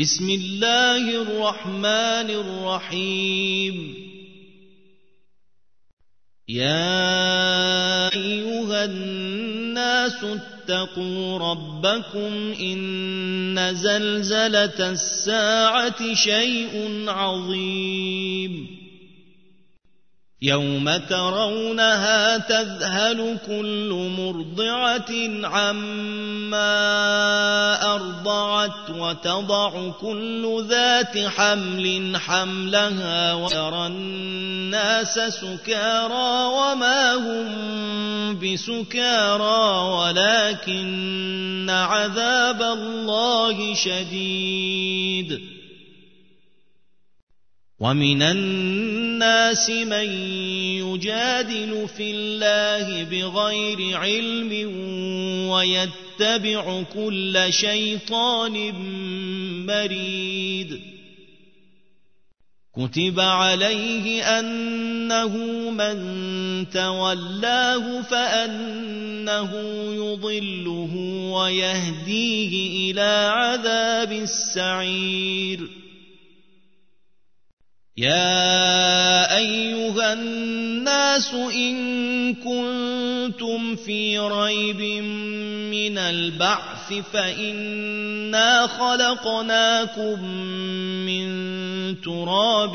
بسم الله الرحمن الرحيم يا أيها الناس اتقوا ربكم إن زلزلة الساعة شيء عظيم يوم ترونها تذهل كل مرضعة عما أرضعت وتضع كل ذات حمل حملها وترى الناس سكارى وما هم بسكارى ولكن عذاب الله شديد ومن الناس من يجادل في الله بغير علم ويتبع كل شيطان مريد كتب عليه أنه من تولاه فأنه يضله ويهديه إلى عذاب السعير يا أيها الناس إن كنتم في ريب من البعث فإنا خلقناكم من تراب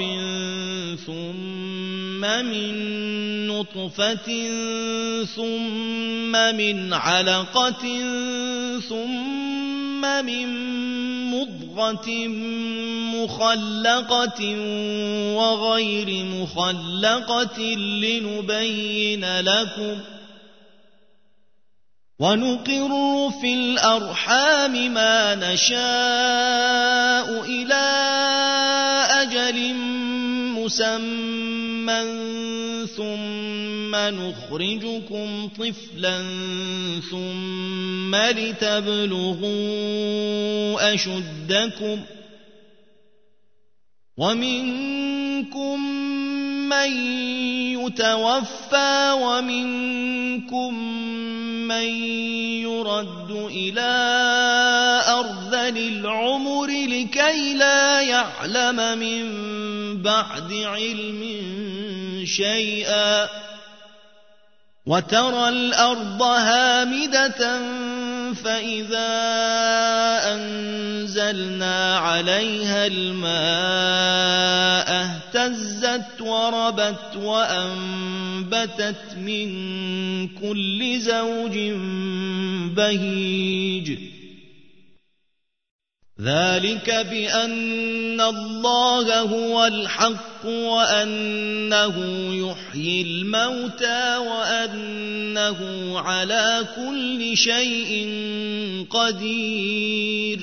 ثم من نطفة ثم من علقة ثم من مضغة مخلقة وغير مخلقة لنبين لكم ونقر في الأرحام ما نشاء إلى أجل مسمى ثم نخرجكم طفلا ثم لتبلغوا أشدكم ومنكم من يتوفى ومنكم من يرد إلى أرذل العمر لكي لا يعلم من بعد علم شيئا وترى الأرض هامدة فإذا أنزلنا عليها الماء اهتزت وربت وأنبتت من كل زوج بهيج ذلك بأن الله هو الحق وأنه يحيي الموتى وأنه على كل شيء قدير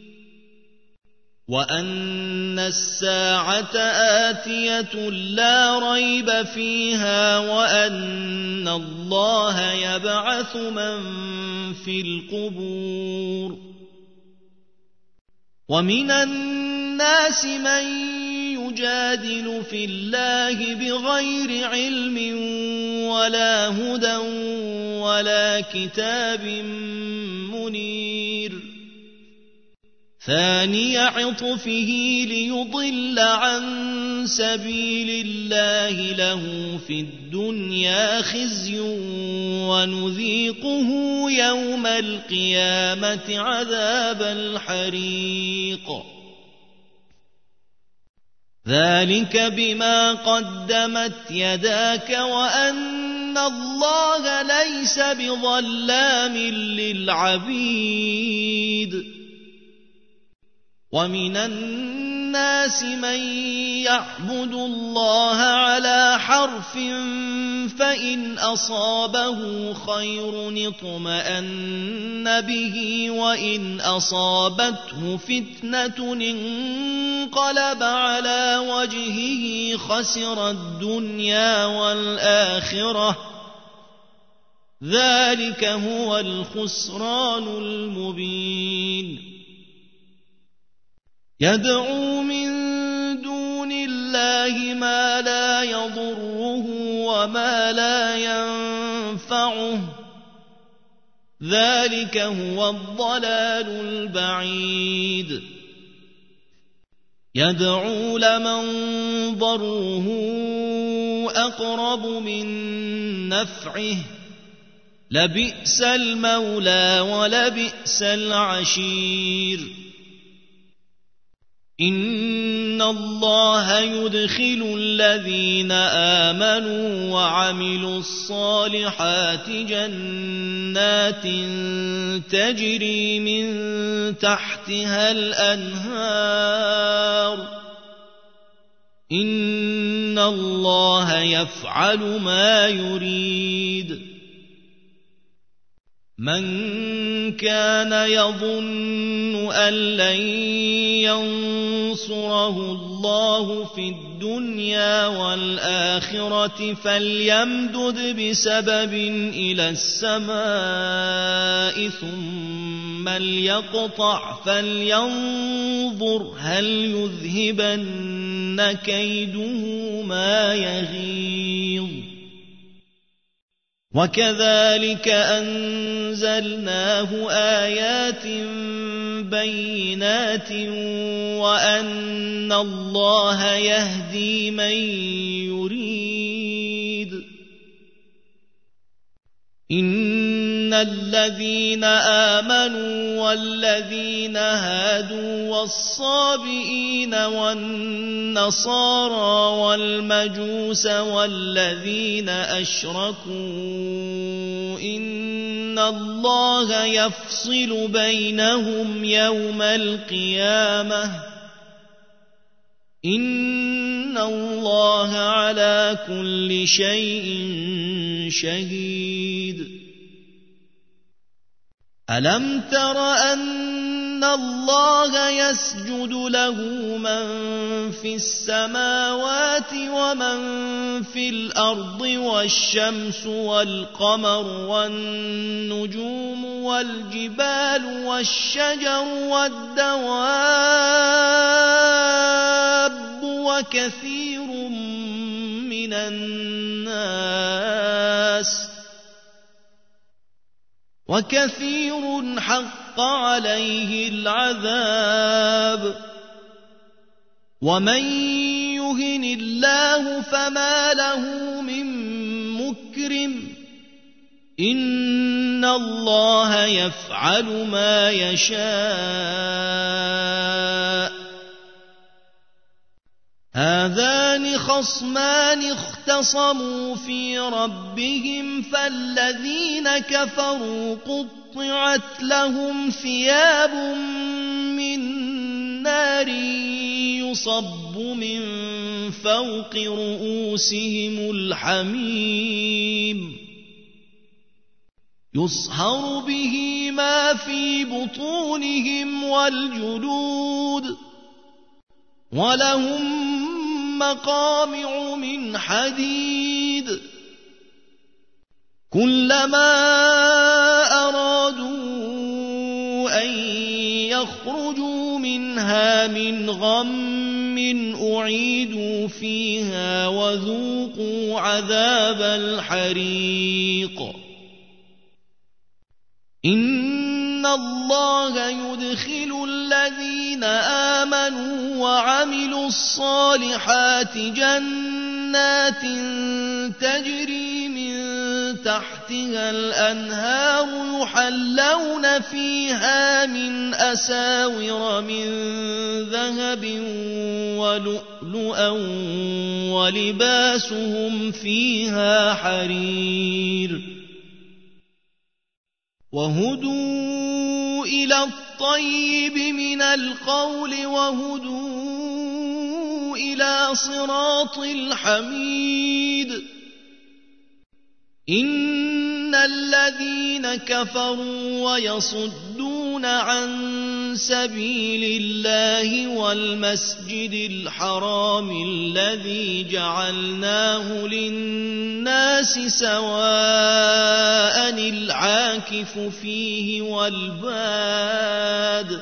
وأن الساعة آتية لا ريب فيها وأن الله يبعث من في القبور ومن الناس من يجادل في الله بغير علم ولا هدى ولا كتاب منير ثاني عطفه ليضل عن سبيل الله له في الدنيا خزي ونذيقه يوم القيامة عذاب الحريق ذلك بما قدمت يداك وأن الله ليس بظلام للعبيد ومن الناس من يعبد الله على حرف فإن أصابه خير اطمأن به وإن أصابته فتنة انقلب على وجهه خسر الدنيا والآخرة ذلك هو الخسران المبين يدعو من دون الله ما لا يضره وما لا ينفعه ذلك هو الضلال البعيد يدعو لمن ضره أقرب من نفعه لبئس المولى ولبئس العشير إن الله يدخل الذين آمنوا وعملوا الصالحات جنات تجري من تحتها الأنهار إن الله يفعل ما يريد من كان يظن أن لن ينصره الله في الدنيا والآخرة فليمدد بسبب إلى السماء ثم ليقطع فلينظر هل يذهبن كيده ما يغيظ وكذلك أنزلناه آيات بينات وأن الله يهدي من يريد إن الذين آمنوا والذين هادوا والصابئين والنصارى والمجوس والذين أشركوا إن الله يفصل بينهم يوم القيامة إن الله على كل شيء شهيد ألم تر أن الله يسجد له من في السماوات ومن في الأرض والشمس والقمر والنجوم والجبال والشجر والدواب وكثير من الناس وكثير حق عليه العذاب ومن يهن الله فما له من مكرم إن الله يفعل ما يشاء هذان خصمان اختصموا في ربهم فالذين كفروا قطعت لهم ثياب من نار يصب من فوق رؤوسهم الحميم يصهر به ما في بطونهم والجلود ولهم مقامع من حديد كلما أرادوا أن يخرجوا منها من غم أعيدوا فيها وذوقوا عذاب الحريق إن الله يدخل الذين آمنوا وعملوا الصالحات جنات تجري من تحتها الأنهار يحلون فيها من أساور من ذهب ولؤلؤا ولباسهم فيها حرير وهدوا إلى الطيب من القول وهدوا إلى صراط الحميد إن الذين كفروا ويصدون عن سبيل الله والمسجد الحرام الذي جعلناه للناس سواء العاكف فيه والباد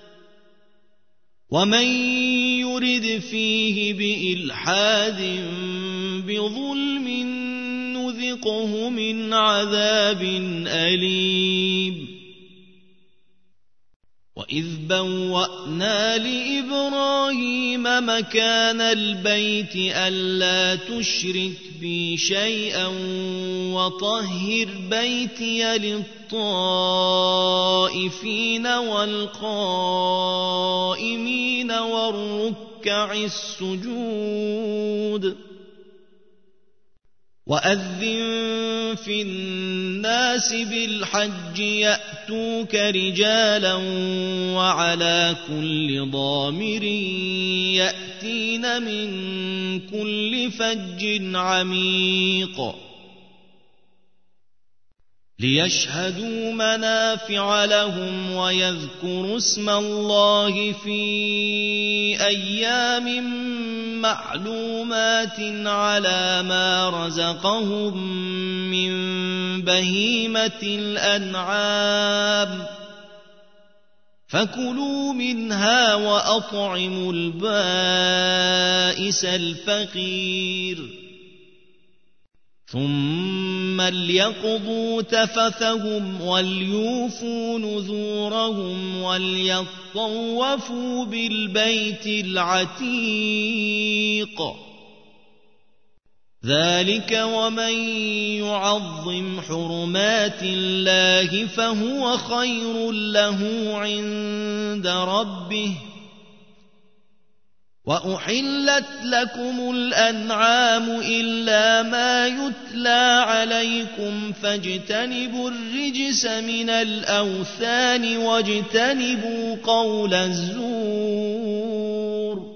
ومن يرد فيه بإلحاد بظلم نذقه من عذاب أليم إذ بوأنا لإبراهيم مكان البيت ألا تشرك بي شيئا وطهر بيتي للطائفين والقائمين والركع السجود وأذن في الناس بالحج يأتوك رجالا وعلى كل ضامر يأتين من كل فج عميق ليشهدوا منافع لهم ويذكروا اسم الله في أيام معلومات على ما رزقهم من بهيمة الأنعام فكلوا منها وأطعموا البائس الفقير ثم ليقضوا تفثهم وليوفوا نذورهم وليطوفوا بالبيت العتيق ذلك ومن يعظم حرمات الله فهو خير له عند ربه وأحلت لكم الأنعام إلا ما يتلى عليكم فاجتنبوا الرجس من الأوثان واجتنبوا قول الزور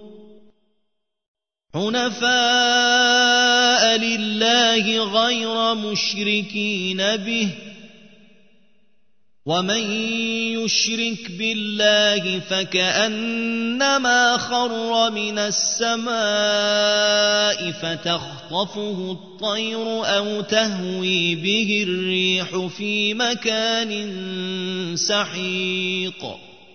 حنفاء لله غير مشركين به ومن يشرك بالله فكأنما خر من السماء فتخطفه الطير أو تهوي به الريح في مكان سحيق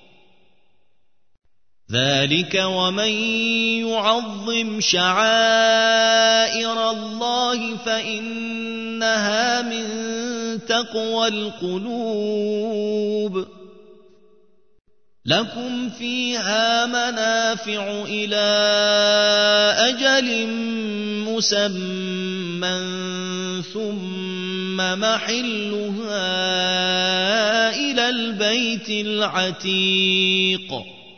ذلك ومن يعظم شعائر الله فإنها من تقوى القلوب لكم فيها منافع إلى أجل مسمى ثم محلها إلى البيت العتيق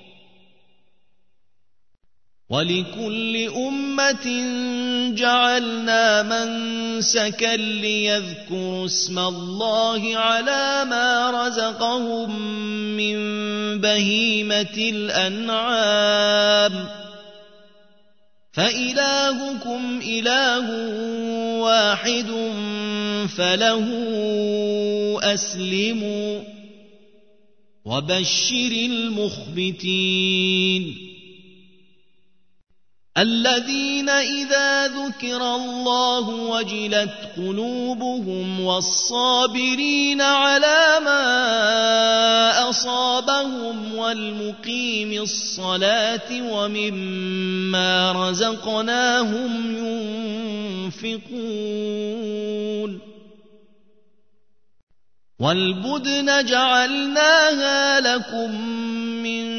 ولكل أمة جعلنا منسكا ليذكروا اسم الله على ما رزقهم من بهيمة الأنعام فإلهكم إله واحد فله أسلموا وبشر المخبتين الذين إذا ذكر الله وجلت قلوبهم والصابرين على ما أصابهم والمقيم الصلاة ومما رزقناهم ينفقون والبدن جعلناها لكم من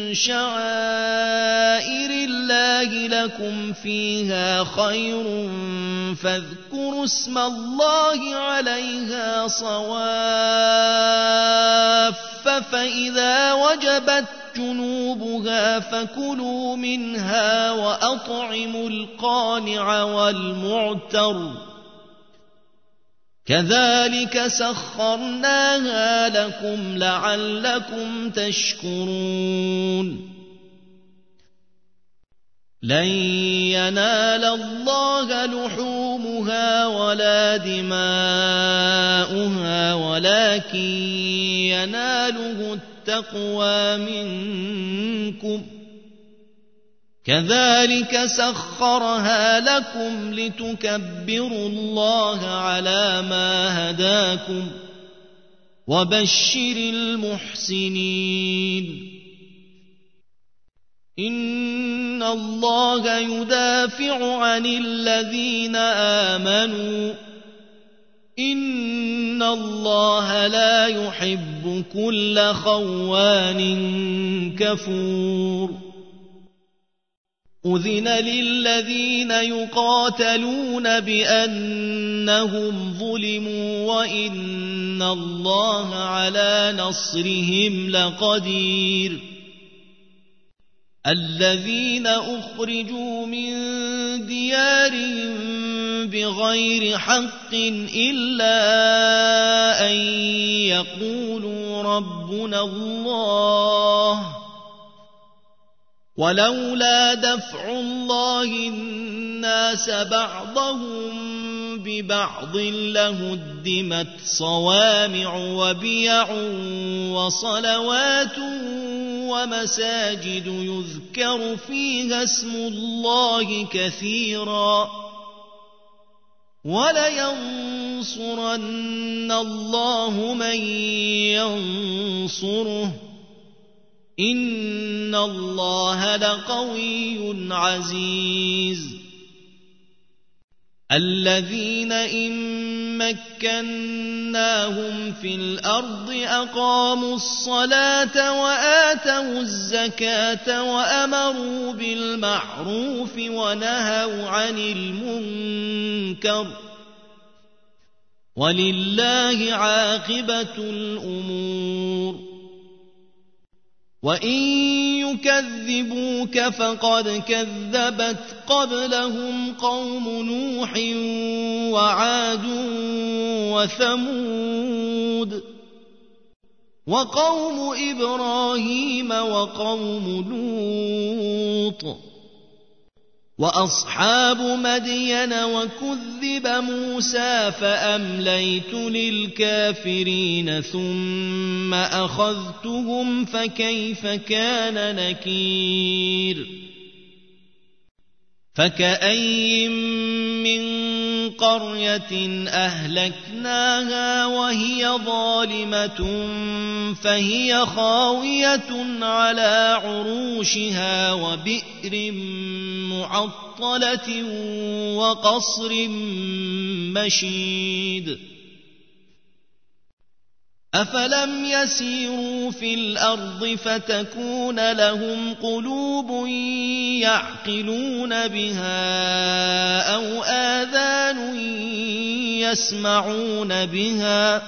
شعائر الله لكم فيها خير فاذكروا اسم الله عليها صواف فإذا وجبت جنوبها فكلوا منها وأطعموا القانع والمعتر كذلك سخرناها لكم لعلكم تشكرون لن ينال الله لحومها ولا دماؤها ولكن يناله التقوى منكم كذلك سخرها لكم لتكبروا الله على ما هداكم وبشر المحسنين إن الله يدافع عن الذين آمنوا إن إن الله لا يحب كل خوان كفور أذن للذين يقاتلون بأنهم ظلموا وإن الله على نصرهم لقدير الذين أخرجوا من ديارهم بغير حق إلا أن يقولوا ربنا الله ولولا دفع الله الناس بعضهم ببعض لهدمت صوامع وبيع وصلوات ومساجد يذكر فيها اسم الله كثيرا ولينصرن الله من ينصره إن الله لقوي عزيز الذين إن مكناهم في الأرض أقاموا الصلاة وآتوا الزكاة وأمروا بالمعروف ونهوا عن المنكر ولله عاقبة الأمور وإن يكذبوك فقد كذبت قبلهم قوم نوح وعاد وثمود وقوم إبراهيم وقوم لوط وأصحاب مدين وكذب موسى فأمليت للكافرين ثم أخذتهم فكيف كان نكير فكأين من قرية أهلكناها وهي ظالمة فهي خاوية على عروشها وبئر معطلة وقصر مشيد أفلم يسيروا في الأرض فتكون لهم قلوب يعقلون بها أو آذان يسمعون بها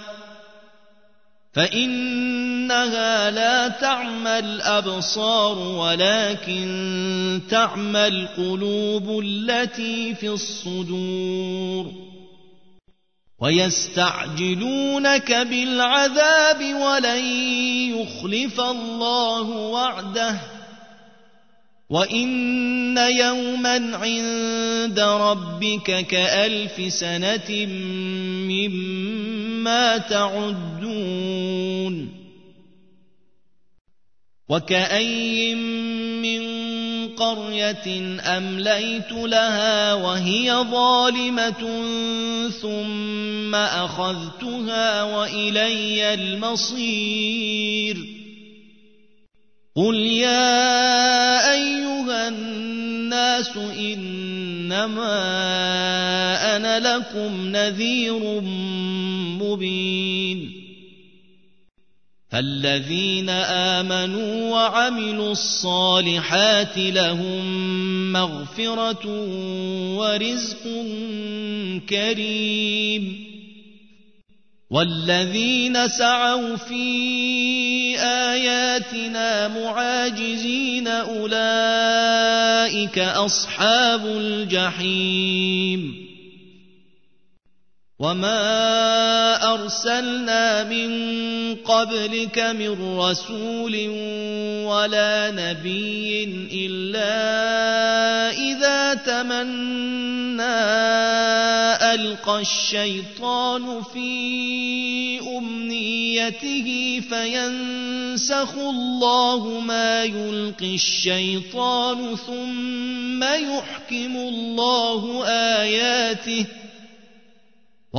فإنها لا تعمى الأبصار ولكن تعمى القلوب التي في الصدور ويستعجلونك بالعذاب ولن يخلف الله وعده وإن يوما عند ربك كألف سنة مما تعدون وكأين من قرية أمليت لها وهي ظالمة ثم أخذتها وإلي المصير قل يا أيها الناس إنما أنا لكم نذير مبين فالذين آمنوا وعملوا الصالحات لهم مغفرة ورزق كريم والذين سعوا في آياتنا معاجزين أولئك أصحاب الجحيم وما أرسلنا من قبلك من رسول ولا نبي إلا إذا تمنى ألقى الشيطان في أمنيته فينسخ الله ما يلقي الشيطان ثم يحكم الله آياته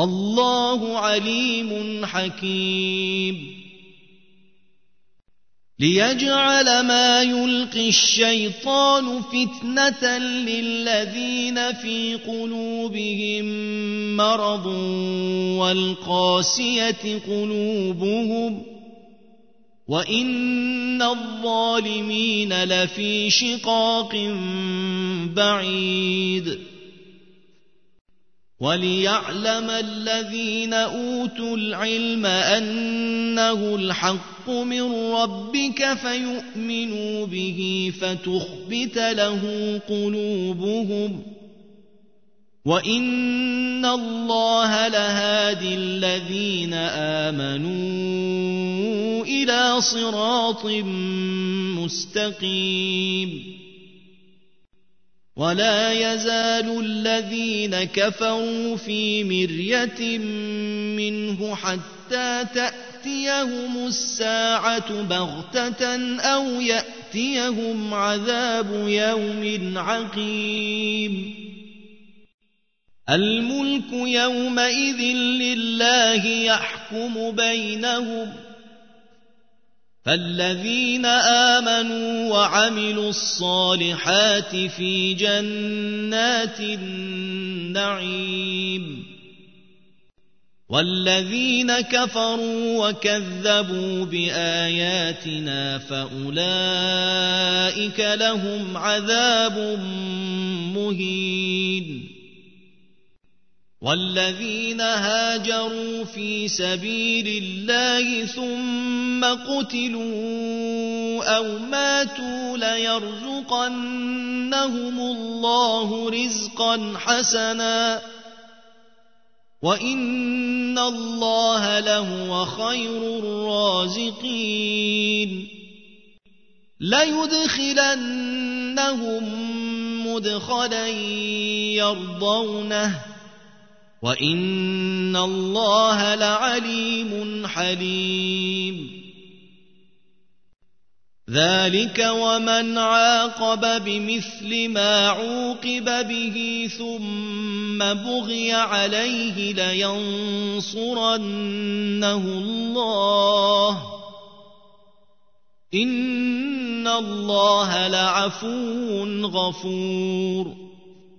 والله عليم حكيم ليجعل ما يلقي الشيطان فتنة للذين في قلوبهم مرض والقاسية قلوبهم وإن الظالمين لفي شقاق بعيد وليعلم الذين أوتوا العلم أنه الحق من ربك فيؤمنوا به فتخبت له قلوبهم وإن الله لهادي الذين آمنوا إلى صراط مستقيم ولا يزال الذين كفروا في مرية منه حتى تأتيهم الساعة بغتة أو يأتيهم عذاب يوم عقيم الملك يومئذ لله يحكم بينهم فالذين آمنوا وعملوا الصالحات في جنات النعيم والذين كفروا وكذبوا بآياتنا فأولئك لهم عذاب مهين والذين هاجروا في سبيل الله ثم قتلوا أو ماتوا ليرزقنهم الله رزقا حسنا وإن الله لهو خير الرازقين ليدخلنهم مدخلا يرضونه وإن الله لعليم حليم ذلك ومن عاقب بمثل ما عوقب به ثم بغي عليه لينصرنه الله إن الله لعفو غفور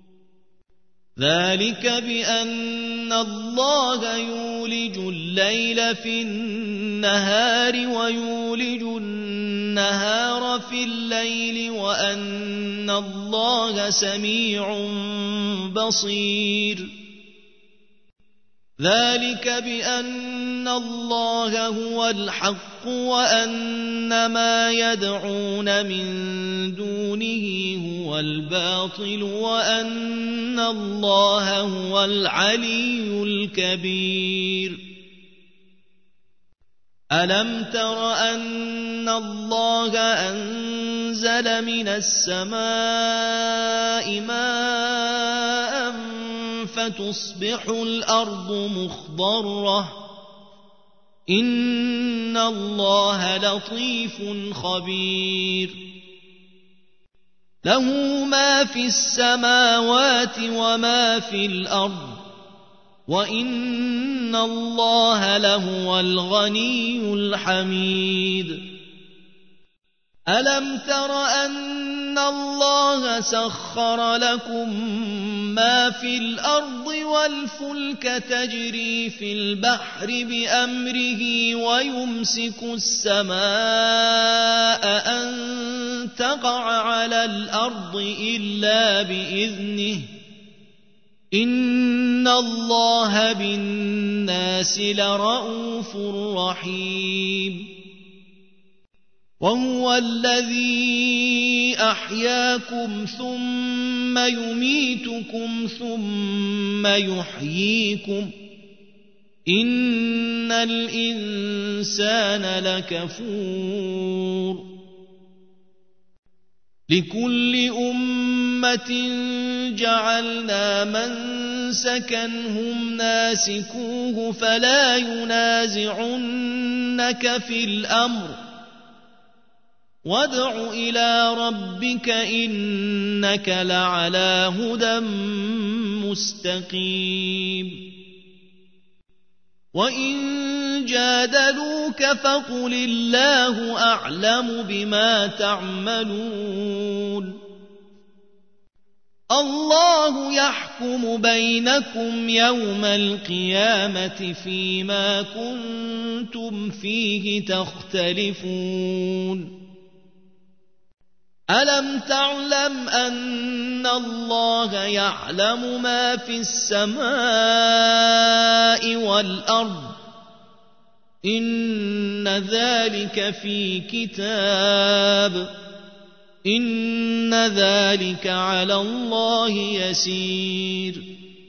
ذلك بأن الله يولج الليل في النهار ويولج النهار في الليل وأن الله سميع بصير ذلك بأن الله هو الحق وأن ما يدعون من دونه هو الباطل وأن الله هو العلي الكبير ألم تر أن الله أنزل من السماء ماء فتصبح الأرض مخضرة إن الله لطيف خبير له ما في السماوات وما في الأرض وإن الله لهو الغني الحميد ألم تر أن الله سخر لكم ما في الأرض والفلك تجري في البحر بأمره ويمسك السماء أن تقع على الأرض إلا بإذنه إن الله بالناس لرءوف رحيم وهو الذي أحياكم ثم يميتكم ثم يحييكم إن الإنسان لكفور لكل أمة جعلنا منسكا هم ناسكوه فلا ينازعنك في الأمر وادع إلى ربك إنك لعلى هدى مستقيم وإن جادلوك فقل الله أعلم بما تعملون الله يحكم بينكم يوم القيامة فيما كنتم فيه تختلفون ألم تعلم أن الله يعلم ما في السماء والأرض إن ذلك في كتاب إن ذلك على الله يسير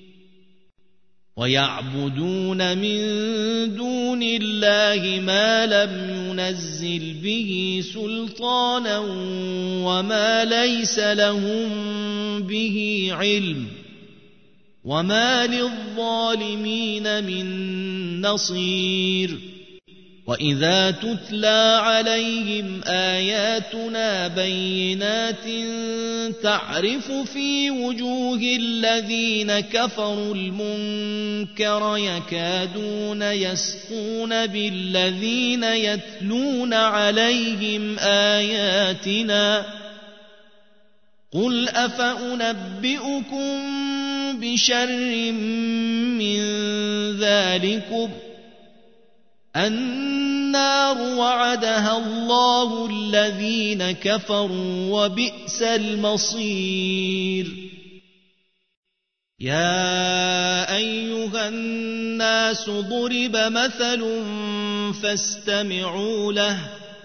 ويعبدون من دون الله ما لم ينزل به سلطانا وما ليس لهم به علم وما للظالمين من نصير وإذا تتلى عليهم آياتنا بينات تعرف في وجوه الذين كفروا المنكر يكادون يسقون بالذين يتلون عليهم آياتنا قل أفأنبئكم بشر من ذلكم النار وعدها الله الذين كفروا وبئس المصير يا أيها الناس ضرب مثل فاستمعوا له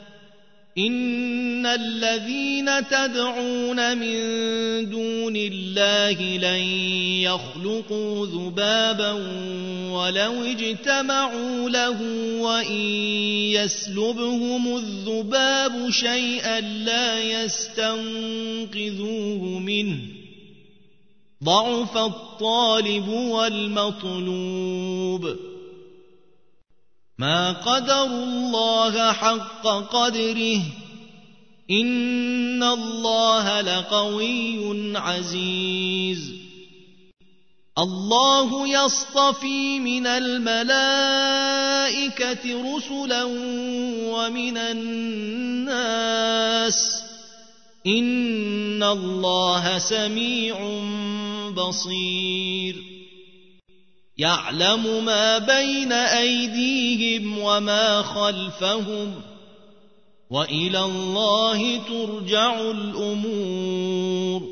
إن الذين تدعون من دون الله لن يخلقوا ذبابا ولو اجتمعوا له وإن يسلبهم الذباب شيئا لا يستنقذوه منه ضعف الطالب والمطلوب ما قدروا الله حق قدره إن الله لقوي عزيز الله يصطفي من الملائكة رسلا ومن الناس إن الله سميع بصير يعلم ما بين أيديهم وما خلفهم وإلى الله ترجع الأمور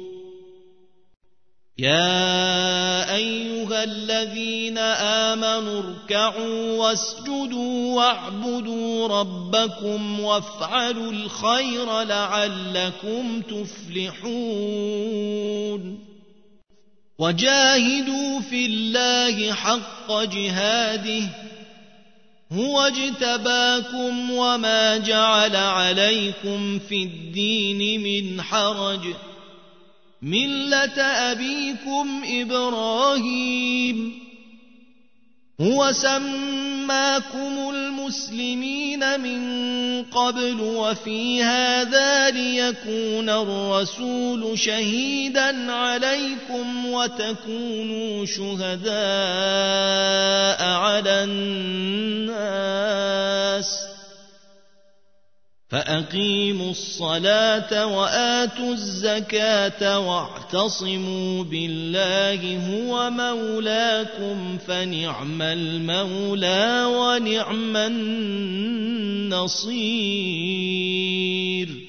يا أيها الذين آمنوا اركعوا واسجدوا واعبدوا ربكم وافعلوا الخير لعلكم تفلحون وجاهدوا في الله حق جهاده هو اجتباكم وما جعل عليكم في الدين من حرج ملة أبيكم إبراهيم هو سماكم المسلمين من قبل وفي هذا ليكون الرسول شهيدا عليكم وتكونوا شهداء على الناس فأقيموا الصلاة وآتوا الزكاة واعتصموا بالله هو مولاكم فنعم المولى ونعم النصير